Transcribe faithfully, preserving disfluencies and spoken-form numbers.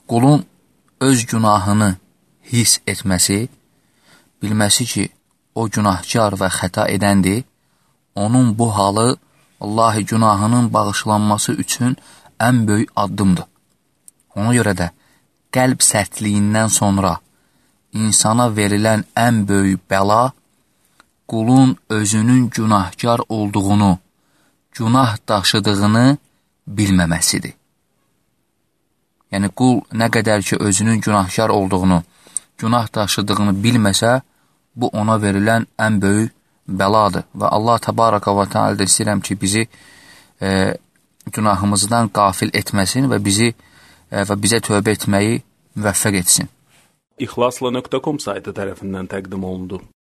qulun öz günahını hiss etməsi, bilməsi ki, o günahkar və xəta edəndir, onun bu halı Allahi günahının bağışlanması üçün ən böyük addımdır. Ona görə də qəlb sərtliyindən sonra insana verilən ən böyük bəla qulun özünün günahkar olduğunu, günah daşıdığını bilməməsidir. Yəni, qul nə qədər ki, özünün günahkar olduğunu, günah daşıdığını bilməsə, bu ona verilən ən böyük bəladır. Və Allah təbaraka və teala istəyirəm ki, bizi e, günahımızdan qafil etməsin və bizi e, və bizə tövbə etməyi müvəffəq etsin. İxlasla nöqtə com saytı tərəfindən təqdim olundu.